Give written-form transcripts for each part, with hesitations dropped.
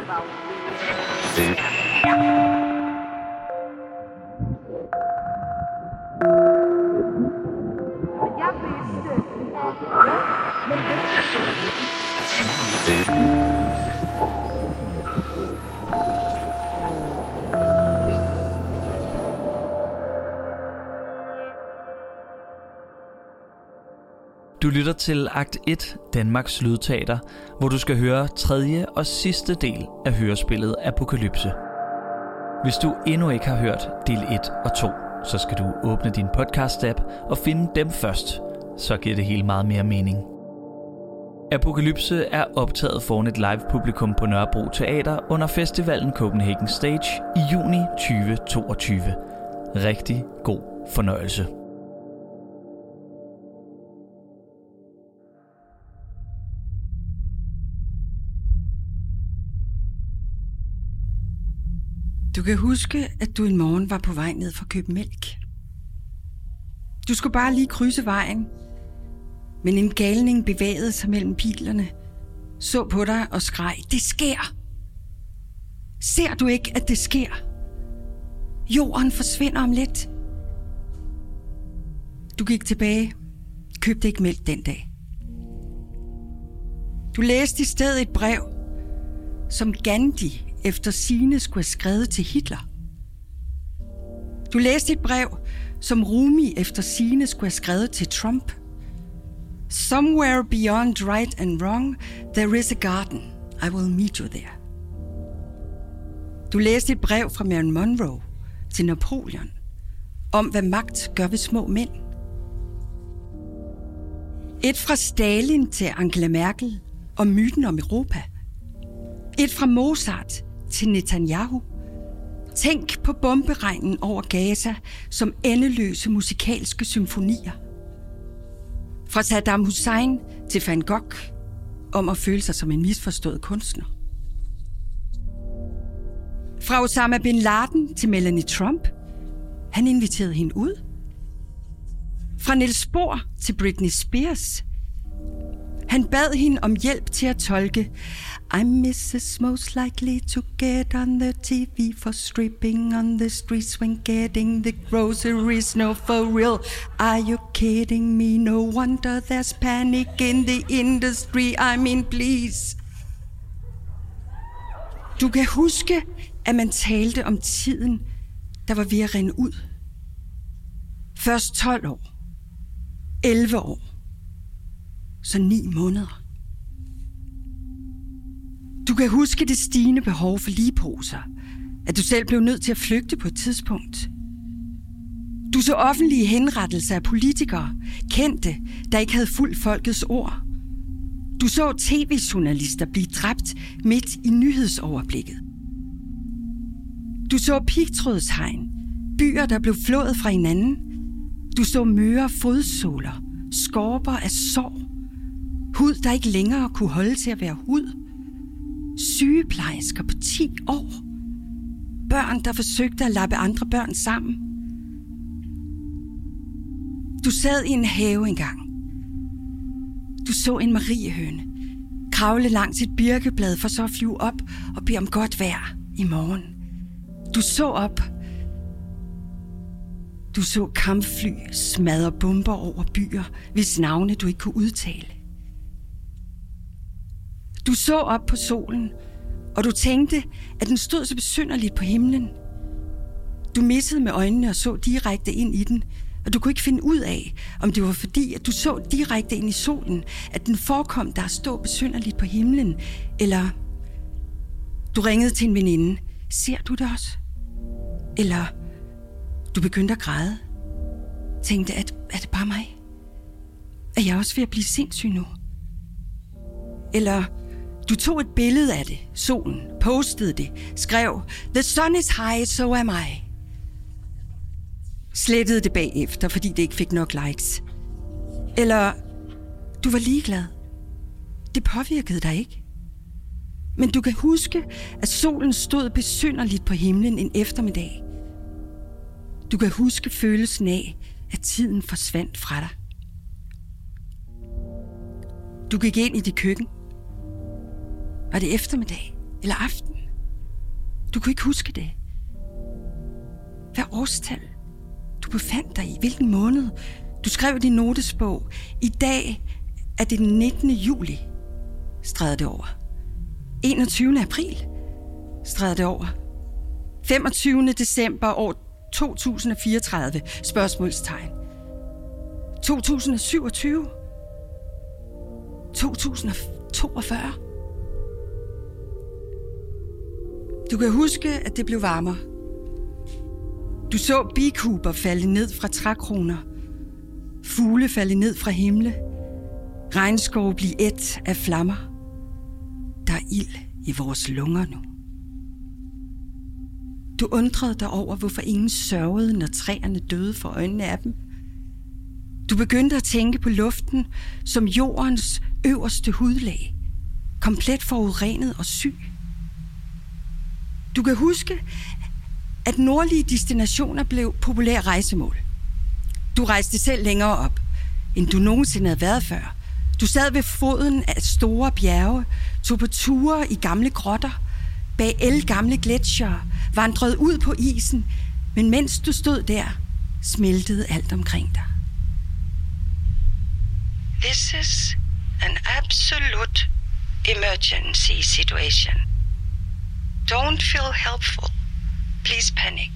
Du lytter til Akt 1, Danmarks Lydteater, hvor du skal høre tredje og sidste del af hørespillet Apokalypse. Hvis du endnu ikke har hørt del 1 og 2, så skal du åbne din podcast-app og finde dem først. Så giver det hele meget mere mening. Apokalypse er optaget foran et live-publikum på Nørrebro Teater under festivalen Copenhagen Stage i juni 2022. Rigtig god fornøjelse. Du kan huske, at du en morgen var på vej ned for at købe mælk. Du skulle bare lige krydse vejen, men en galning bevægede sig mellem bilerne, så på dig og skreg, det sker! Ser du ikke, at det sker? Jorden forsvinder om lidt. Du gik tilbage, købte ikke mælk den dag. Du læste i stedet et brev, som Gandhi efter sigende skulle have skrevet til Hitler. Du læste et brev, som Rumi efter sigende skulle have skrevet til Trump. Somewhere beyond right and wrong, there is a garden. I will meet you there. Du læste et brev fra Marilyn Monroe til Napoleon om, hvad magt gør ved små mænd. Et fra Stalin til Angela Merkel om myten om Europa. Et fra Mozart til Netanyahu. Tænk på bomberegnen over Gaza som endeløse musikalske symfonier. Fra Saddam Hussein til Van Gogh om at føle sig som en misforstået kunstner. Fra Osama Bin Laden til Melanie Trump. Han inviterede hende ud. Fra Niels Bohr til Britney Spears. Han bad hende om hjælp til at tolke I'm Mrs. Most Likely to Get on the TV for stripping on the streets when getting the groceries. No, for real, are you kidding me? No wonder there's panic in the industry. I mean, please. Du kan huske, at man talte om tiden, der var ved at rinde ud. Først 12 år. 11 år. Så 9 måneder. Du kan huske det stigende behov for ligeposer, at du selv blev nødt til at flygte på et tidspunkt. Du så offentlige henrettelser af politikere, kendte, der ikke havde fulgt folkets ord. Du så tv-journalister blive dræbt midt i nyhedsoverblikket. Du så pigtrådshegn, byer, der blev flået fra hinanden. Du så møre fodsåler, skorper af sår, hud, der ikke længere kunne holde til at være hud. Sygeplejersker på 10 år. Børn, der forsøgte at lappe andre børn sammen. Du sad i en have engang. Du så en mariehøne kravle langs et birkeblad for så at flyve op og bede om godt vejr i morgen. Du så op. Du så kampfly smadre bomber over byer, hvis navne du ikke kunne udtale. Du så op på solen, og du tænkte, at den stod så besynderligt på himlen. Du missede med øjnene og så direkte ind i den, og du kunne ikke finde ud af, om det var fordi, at du så direkte ind i solen, at den forekom der at stå besynderligt på himlen, eller du ringede til en veninde. Ser du det også? Eller du begyndte at græde. Tænkte, at er det bare mig? Er jeg også ved at blive sindssyg nu? Eller du tog et billede af det, solen, postede det, skrev, The sun is high, so am I. Slettede det bagefter, fordi det ikke fik nok likes. Eller du var ligeglad. Det påvirkede dig ikke. Men du kan huske, at solen stod besynderligt på himlen en eftermiddag. Du kan huske følelsen af, at tiden forsvandt fra dig. Du gik ind i dit køkken. Var det eftermiddag? eller aften? Du kunne ikke huske det. Hvad årstal du befandt dig i? Hvilken måned? Du skrev i din notesbog. I dag er det den 19. juli. Stregede det over. 21. april. Stregede det over. 25. december år 2034. Spørgsmålstegn. 2027. 2042. Du kan huske, at det blev varmere. Du så bikuber falde ned fra trækroner. Fugle falde ned fra himle. Regnskov blive ét af flammer. Der er ild i vores lunger nu. Du undrede dig over, hvorfor ingen sørgede, når træerne døde for øjnene af dem. Du begyndte at tænke på luften som jordens øverste hudlag, komplet forurenet og syg. Du kan huske, at nordlige destinationer blev populære rejsemål. Du rejste selv længere op, end du nogensinde havde været før. Du sad ved foden af store bjerge, tog på ture i gamle grotter, bag ældgamle gletsjere, vandrede ud på isen, men mens du stod der, smeltede alt omkring dig. This is an absolute emergency situation. Don't feel helpful. Please panic.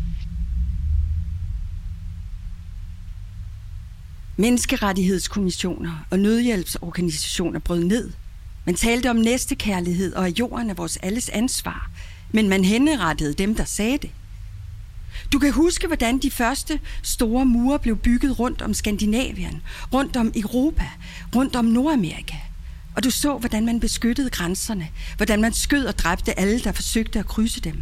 Menneskerettighedskommissioner og nødhjælpsorganisationer brød ned. Man talte om næstekærlighed og at jorden er vores alles ansvar, men man henrettede dem, der sagde det. Du kan huske, hvordan de første store mure blev bygget rundt om Skandinavien, rundt om Europa, rundt om Nordamerika. Og du så, hvordan man beskyttede grænserne, hvordan man skød og dræbte alle, der forsøgte at krydse dem.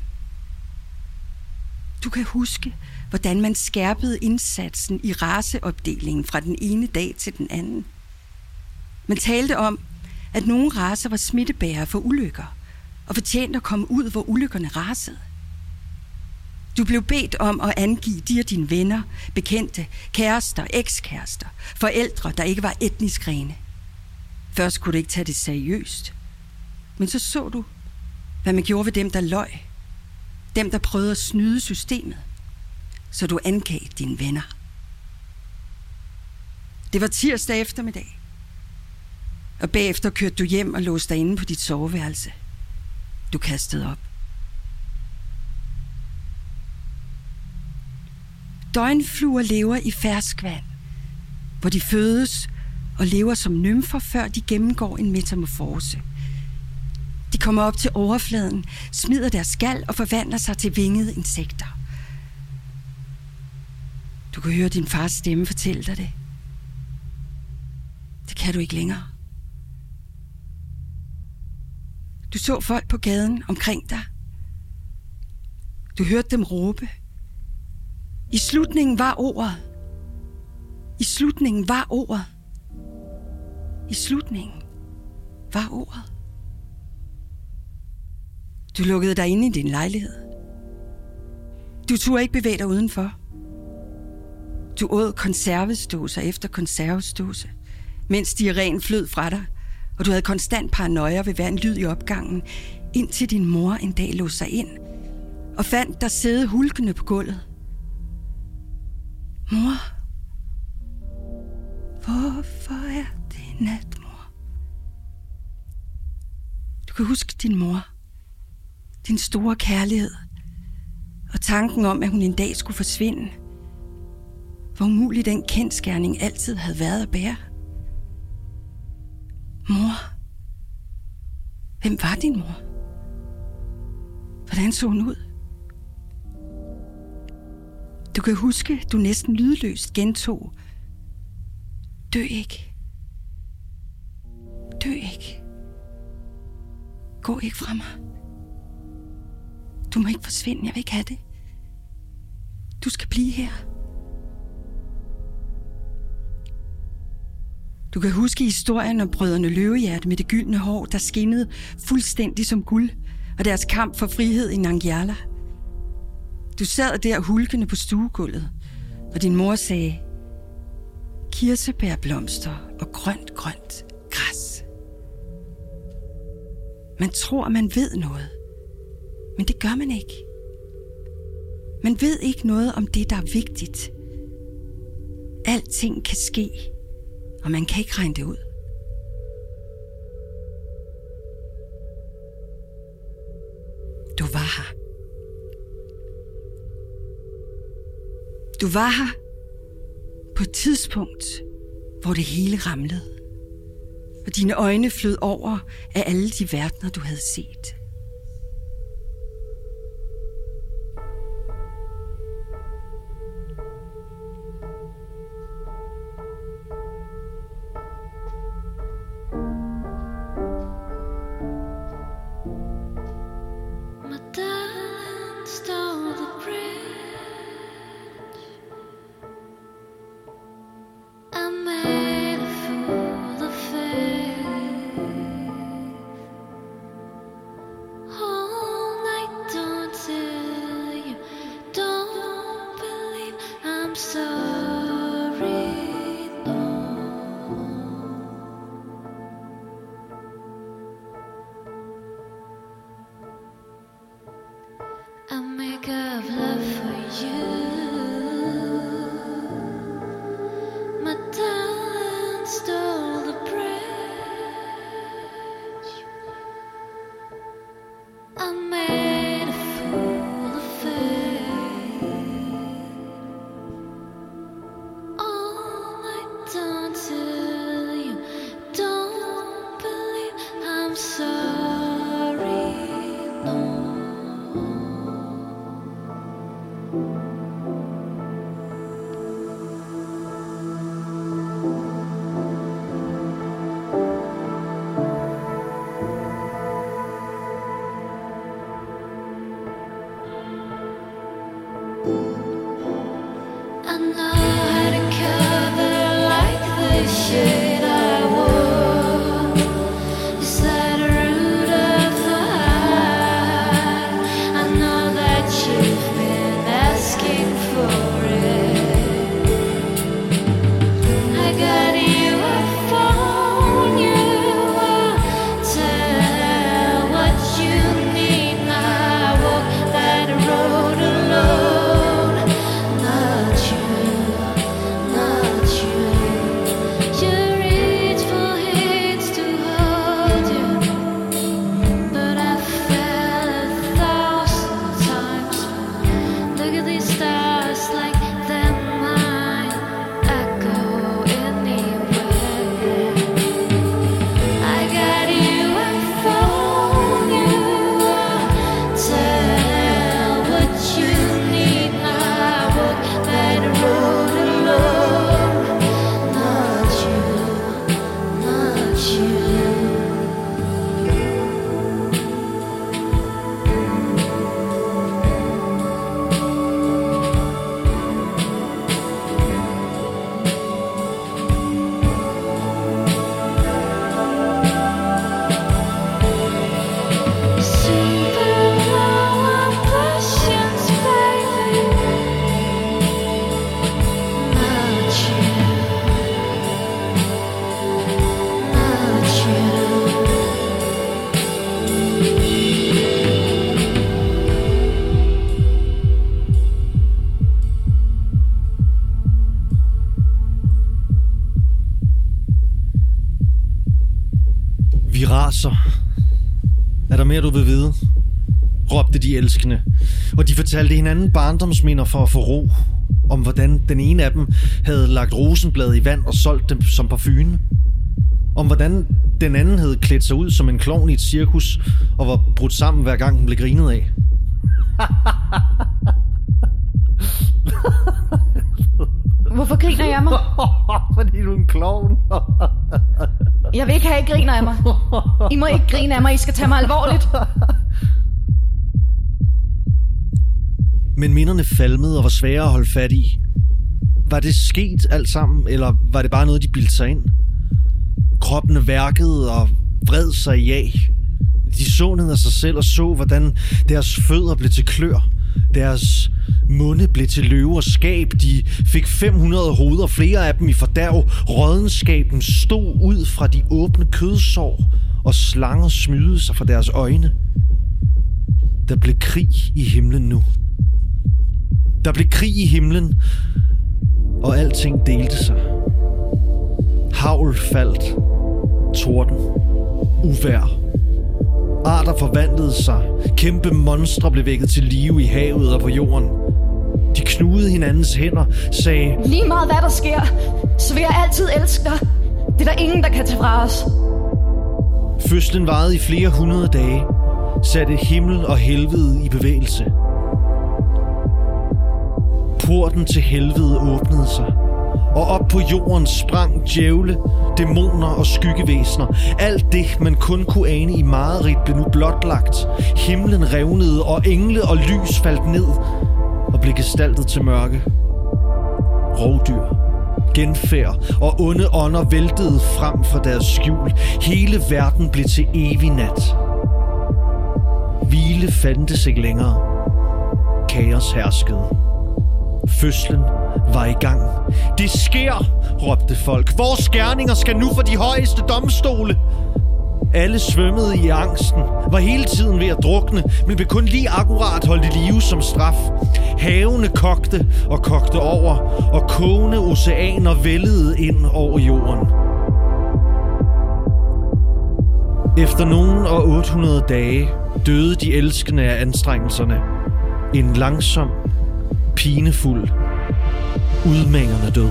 Du kan huske, hvordan man skærpede indsatsen i raceopdelingen fra den ene dag til den anden. Man talte om, at nogle racer var smittebærere for ulykker, og fortjente at komme ud, hvor ulykkerne rasede. Du blev bedt om at angive de af dine venner, bekendte, kærester, ekskærester, forældre, der ikke var etnisk rene. Først kunne du ikke tage det seriøst, men så du, hvad man gjorde ved dem, der løj. Dem, der prøvede at snyde systemet, så du angav dine venner. Det var tirsdag eftermiddag, og bagefter kørte du hjem og låste dig inde på dit soveværelse. Du kastede op. Døgnfluer lever i ferskvand, hvor de fødes og lever som nymfer, før de gennemgår en metamorfose. De kommer op til overfladen, smider deres skal og forvandler sig til vingede insekter. Du kan høre din fars stemme fortælle dig det. Det kan du ikke længere. Du så folk på gaden omkring dig. Du hørte dem råbe. I slutningen var ordet. I slutningen var ordet. I slutningen var ordet. Du lukkede dig inde i din lejlighed. Du turde ikke bevæge dig udenfor. Du åd konservesdåser efter konservesdåse, mens diarréen flød fra dig, og du havde konstant paranoia ved hver en lyd i opgangen, indtil din mor en dag låste sig ind og fandt dig sidde hulkende på gulvet. Mor, hvorfor er det nat, mor? Du kan huske din mor, din store kærlighed, og tanken om, at hun en dag skulle forsvinde. Hvor umulig den kendsgerning altid havde været at bære. Mor. Hvem var din mor? Hvordan så hun ud? Du kan huske, du næsten lydløst gentog. Dø ikke. Dø ikke. Gå ikke fra mig. Du må ikke forsvinde, jeg vil ikke have det. Du skal blive her. Du kan huske historien om brødrene Løvehjerte med det gyldne hår, der skinnede fuldstændig som guld, og deres kamp for frihed i Nangiala. Du sad der hulkende på stuegulvet, og din mor sagde, kirsebærblomster og grønt græs. Man tror, man ved noget. Men det gør man ikke. Man ved ikke noget om det, der er vigtigt. Alting kan ske, og man kan ikke regne det ud. Du var her. Du var her på et tidspunkt, hvor det hele ramlede, og dine øjne flød over af alle de verdener, du havde set. Vi raser. Er der mere, du vil vide? Råbte de elskende, og de fortalte hinanden barndomsminder for at få ro, om hvordan den ene af dem havde lagt rosenblad i vand og solgt dem som parfume. Om hvordan den anden havde klædt sig ud som en klovn i et cirkus og var brudt sammen hver gang den blev grinet af. Hvorfor griner jeg mig? Fordi du er en klovn. Jeg vil ikke have, at I griner af mig. I må ikke grine af mig, I skal tage mig alvorligt. Men minderne falmede og var svære at holde fat i. Var det sket alt sammen, eller var det bare noget, de bildte sig ind? Kroppene værkede og vred sig i jag. De så ned af sig selv og så, hvordan deres fødder blev til klør. Deres munde blev til løve og skab. De fik 500 hoveder, flere af dem i fordærv. Rådenskaben stod ud fra de åbne kødsår og slanger smyde sig fra deres øjne. Der blev krig i himlen nu. Der blev krig i himlen, og alting delte sig. Hagl faldt, torden, uvejr. Arter forvandlede sig. Kæmpe monstre blev vækket til live i havet og på jorden. De knugede hinandens hænder, sagde: Lige meget hvad der sker, så vil jeg altid elske dig. Det er der ingen, der kan tage fra os. Fødslen varede i flere 100 dage, satte himmel og helvede i bevægelse. Porten til helvede åbnede sig, og op på jorden sprang djævle, dæmoner og skyggevæsener. Alt det, man kun kunne ane i mareridt, blev nu blotlagt. Himlen revnede, og engle og lys faldt ned og blev gestaltet til mørke. Rovdyr, genfærd og onde ånder væltede frem fra deres skjul. Hele verden blev til evig nat. Hvile fandtes ikke længere. Kaos herskede. Fødslen var i gang. Det sker, råbte folk. Vores gerninger skal nu for de højeste domstole. Alle svømmede i angsten, var hele tiden ved at drukne, men blev kun lige akkurat holdt i live som straf. Havene kogte og kogte over, og kogende oceaner vældede ind over jorden. Efter nogen og 800 dage døde de elskende af anstrengelserne. En langsom, pinefuld, udmængende død.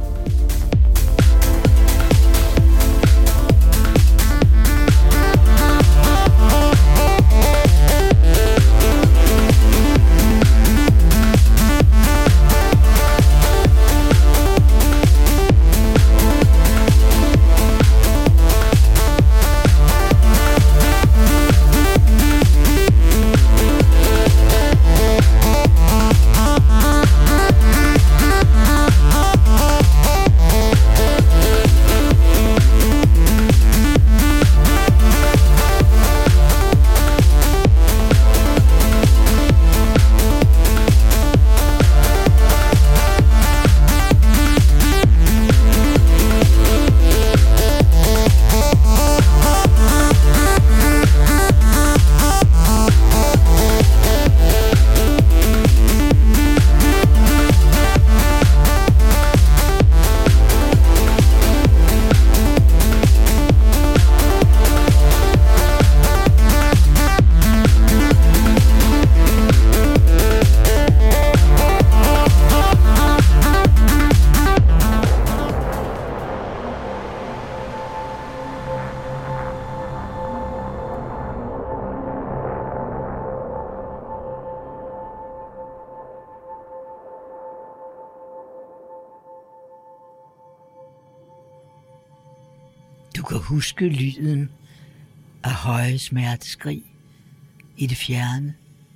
Du kan huske lyden af høje smerteskrig i det fjerne.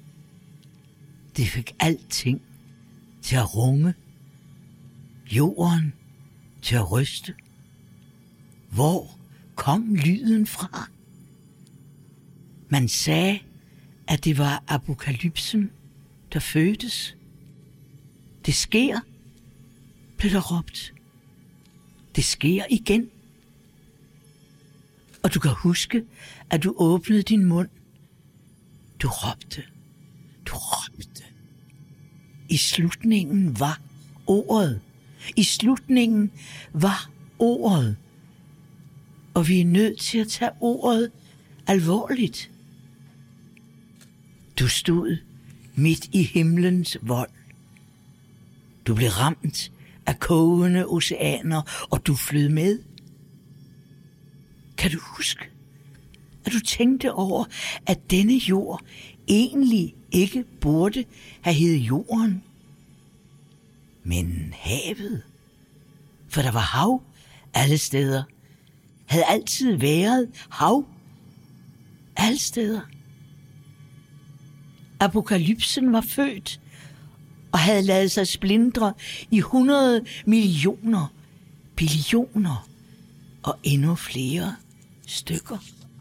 Det fik alting til at runge, jorden til at ryste. Hvor kom lyden fra? Man sagde, at det var apokalypsen, der fødtes. Det sker, blev der råbt. Det sker igen. Og du kan huske, at du åbnede din mund. Du råbte. Du råbte. I slutningen var ordet. I slutningen var ordet. Og vi er nødt til at tage ordet alvorligt. Du stod midt i himlens vold. Du blev ramt af kogende oceaner, og du flød med. Kan du huske, at du tænkte over, at denne jord egentlig ikke burde have heddet jorden, men havet? For der var hav alle steder. Havde altid været hav alle steder. Apokalypsen var født og havde ladet sig splindre i 100 millioner, billioner og endnu flere stykker.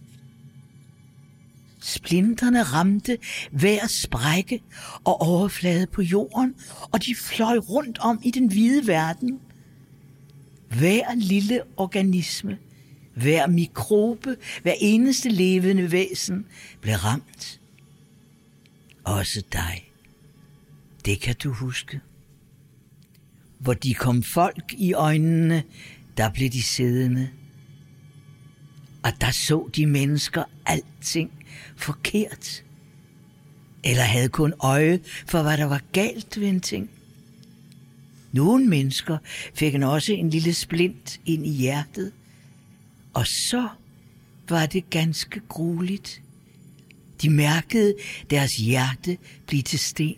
Splinterne ramte hver sprække og overflade på jorden, og de fløj rundt om i den hvide verden. Hver lille organisme Hver mikrobe, hver eneste levende væsen blev ramt. Også dig. Det kan du huske. Hvor de kom folk i øjnene, der blev de siddende. Og der så de mennesker alting forkert. Eller havde kun øje for, hvad der var galt ved en ting. Nogle mennesker fik også en lille splint ind i hjertet. Og så var det ganske grueligt. De mærkede deres hjerte blive til sten.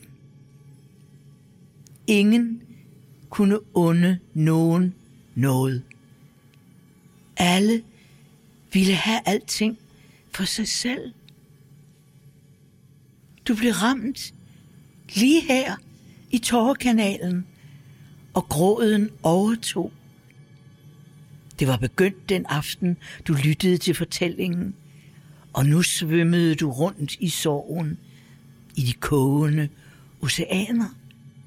Ingen kunne unde nogen noget. Alle ville have alting for sig selv. Du blev ramt lige her i tårekanalen, og gråden overtog. Det var begyndt den aften, du lyttede til fortællingen, og nu svømmede du rundt i sorgen, i de kogende oceaner.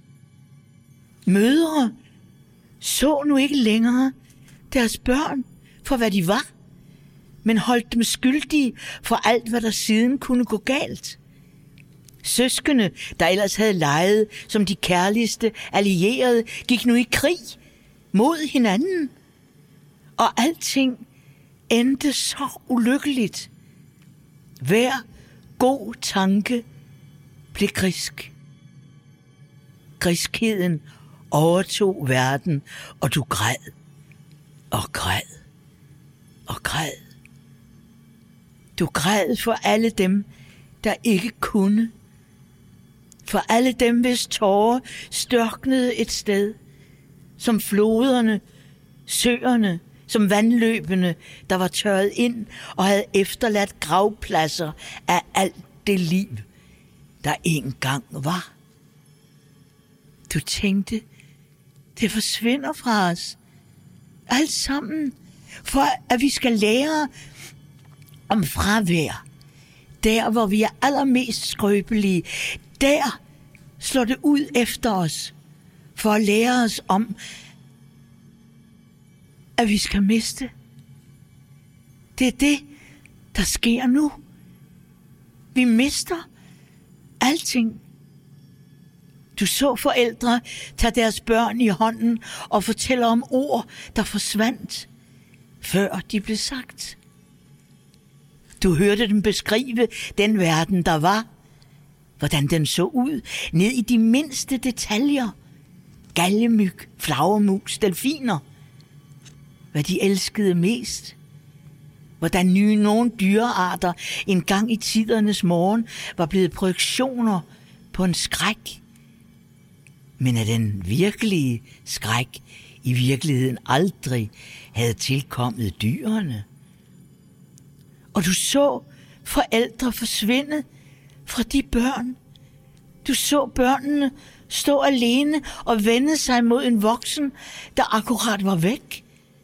Mødre så nu ikke længere deres børn for, hvad de var, men holdt dem skyldige for alt, hvad der siden kunne gå galt. Søskende, der ellers havde leget som de kærligste allierede, gik nu i krig mod hinanden. Og alting endte så ulykkeligt. Hver god tanke blev grisk. Griskheden overtog verden, og du græd og græd og græd. Du græd for alle dem, der ikke kunne. For alle dem, hvis tårer størknede et sted, som floderne, søerne, som vandløbene, der var tørret ind og havde efterladt gravpladser af alt det liv, der engang var. Du tænkte, det forsvinder fra os. Alt sammen, for at vi skal lære om fravær. Der, hvor vi er allermest skrøbelige, der slår det ud efter os, for at lære os om, at vi skal miste. Det er det, der sker nu. Vi mister alting. Du så forældre tage deres børn i hånden og fortælle om ord, der forsvandt, før de blev sagt. Du hørte dem beskrive den verden, der var, hvordan den så ud, ned i de mindste detaljer. Galgemyg, flagermus, delfiner. Hvad de elskede mest. Hvordan nogle dyrearter en gang i tidernes morgen var blevet projektioner på en skræk. Men at den virkelige skræk i virkeligheden aldrig havde tilkommet dyrene. Og du så forældre forsvinde fra de børn. Du så børnene stå alene og vende sig mod en voksen, der akkurat var væk.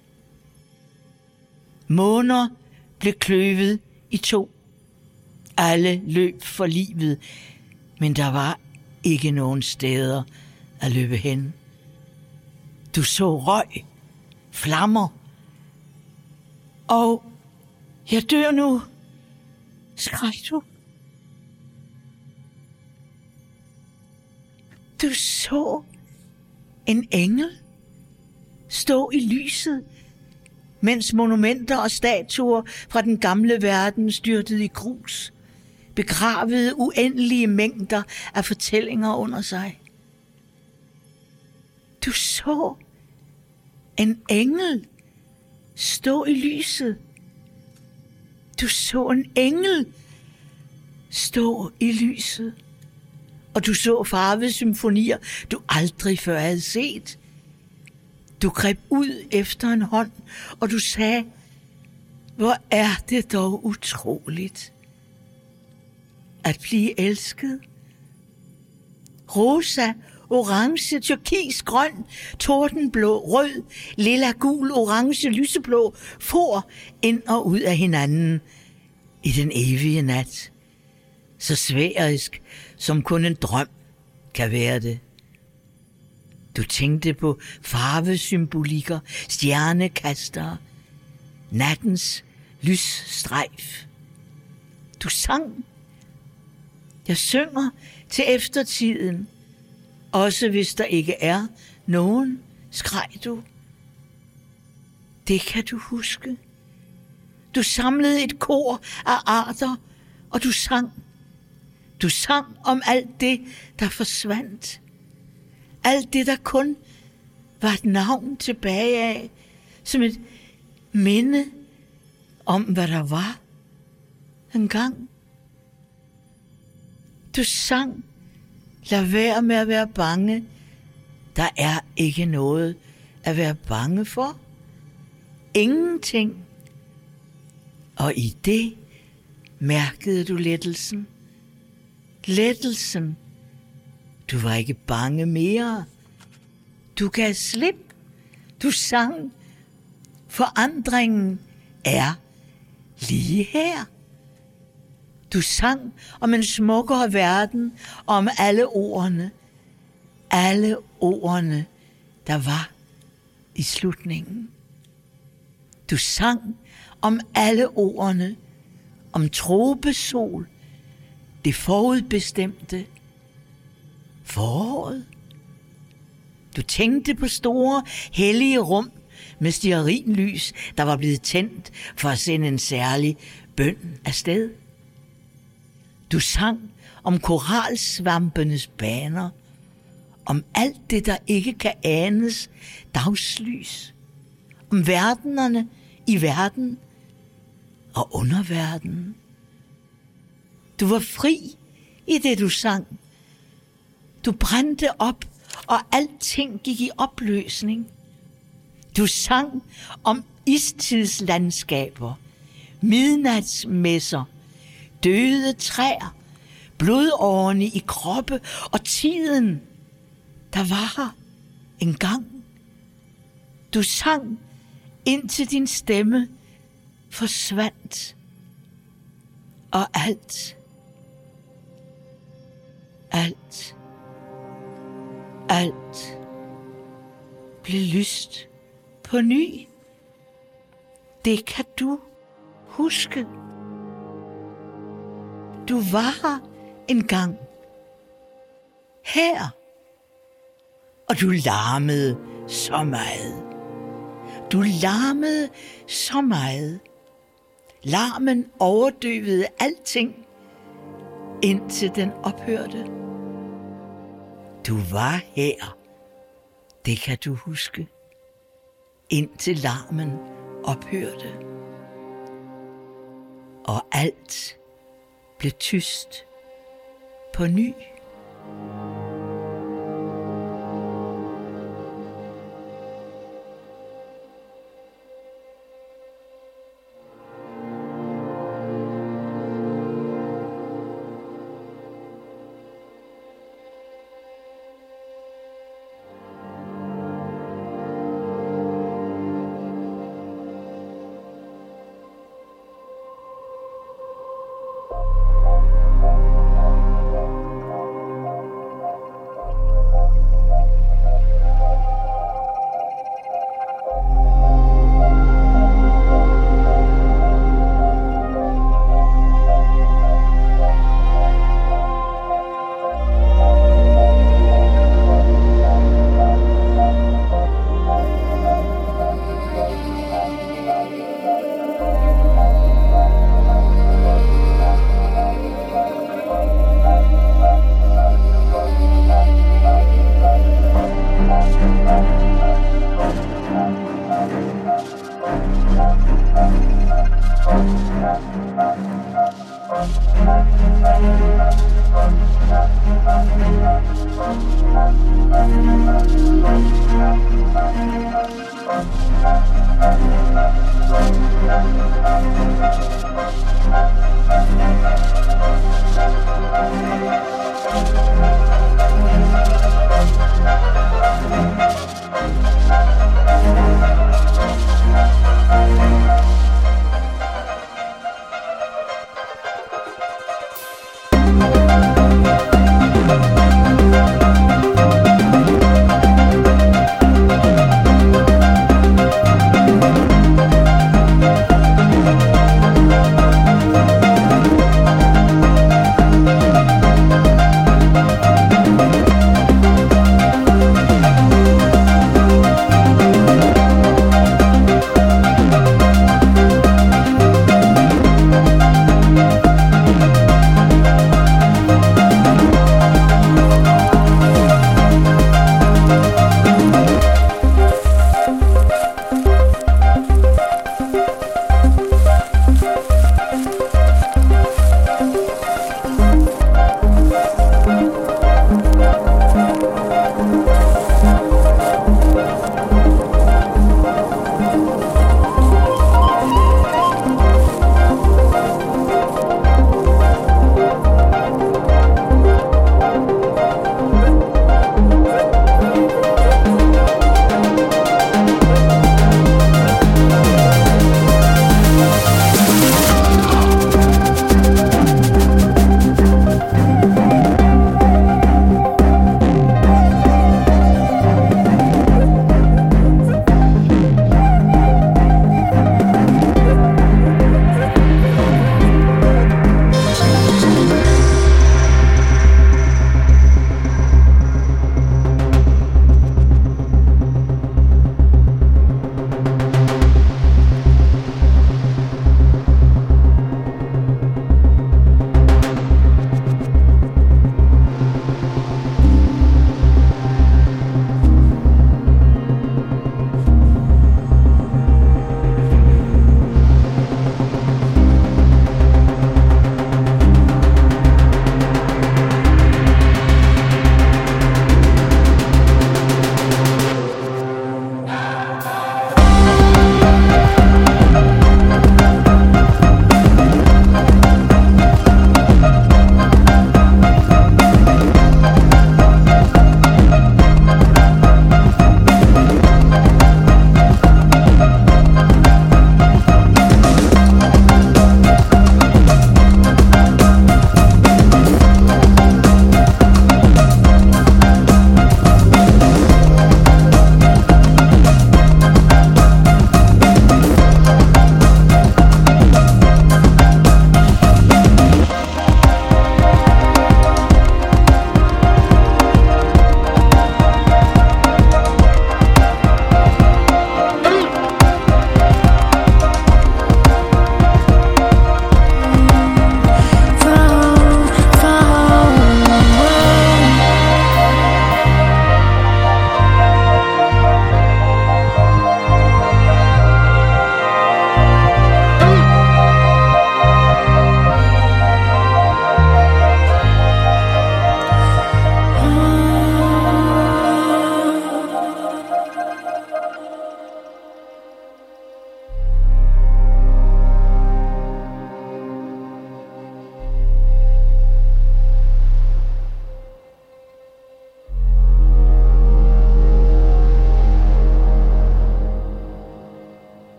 Måner blev kløvet i to. Alle løb for livet, men der var ikke nogen steder at løbe hen. Du så røg, flammer, og jeg dør nu, skreg du. Du så en engel stå i lyset, mens monumenter og statuer fra den gamle verden styrtede i grus, begravede uendelige mængder af fortællinger under sig. Du så en engel stå i lyset. Du så en engel stå i lyset. Og du så farvesymfonier, du aldrig før havde set. Du greb ud efter en hånd, og du sagde, hvor er det dog utroligt at blive elsket. Rosa, orange, turkis, grøn, tordenblå, rød, lilla, gul, orange, lyseblå, for ind og ud af hinanden i den evige nat. Så sværisk, som kun en drøm kan være det. Du tænkte på farvesymbolikker, stjernekastere, nattens lysstrejf. Du sang. Jeg synger til eftertiden, også hvis der ikke er nogen, skreg du. Det kan du huske. Du samlede et kor af arter, og du sang. Du sang om alt det, der forsvandt. Alt det, der kun var et navn tilbage af, som et minde om, hvad der var engang. Du sang, lad være med at være bange. Der er ikke noget at være bange for. Ingenting. Og i det mærkede du lettelsen. Lettelsen. Du var ikke bange mere. Du gav slip. Du sang. Forandringen er lige her. Du sang om en smukkere verden, og om alle ordene. Alle ordene, der var i slutningen. Du sang om alle ordene, om tropesol, det forudbestemte, foråret. Du tænkte på store, hellige rum med stearinlys, der var blevet tændt for at sende en særlig bøn afsted. Du sang om koralsvampenes baner, om alt det, der ikke kan anes dagslys, om verdenerne i verden og underverdenen. Du var fri i det, du sang. Du brændte op, og alting gik i opløsning. Du sang om istidslandskaber, midnatsmesser, døde træer, blodårene i kroppe og tiden, der var her engang. Du sang, indtil din stemme forsvandt, og alt blev lyst på ny. Det kan du huske. Du var her engang. Her. Og du larmede så meget. Du larmede så meget. Larmen overdøvede alting, indtil den ophørte. Du var her. Det kan du huske. Indtil larmen ophørte. Og alt blev tyst på ny.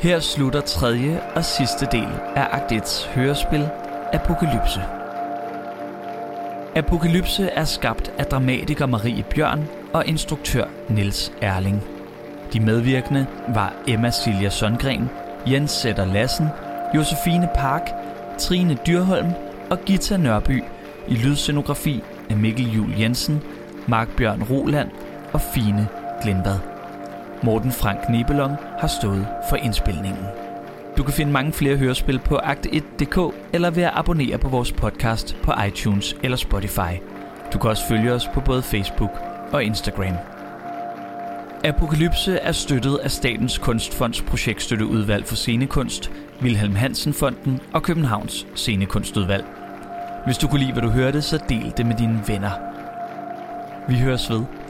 Her slutter tredje og sidste del af Akt 1's hørespil Apokalypse. Apokalypse er skabt af dramatiker Marie Bjørn og instruktør Niels Erling. De medvirkende var Emma Silja Sundgren, Jens Sætter Lassen, Josefine Park, Trine Dyrholm og Gita Nørby i lydscenografi af Mikkel Juhl Jensen, Mark Bjørn Roland og Fine Glindvad. Morten Frank Nebelong har stået for indspilningen. Du kan finde mange flere hørespil på akt1.dk eller ved at abonnere på vores podcast på iTunes eller Spotify. Du kan også følge os på både Facebook og Instagram. Apokalypse er støttet af Statens Kunstfonds projektstøtteudvalg for scenekunst, Wilhelm Hansen Fonden og Københavns Scenekunstudvalg. Hvis du kunne lide, hvad du hørte, så del det med dine venner. Vi høres ved.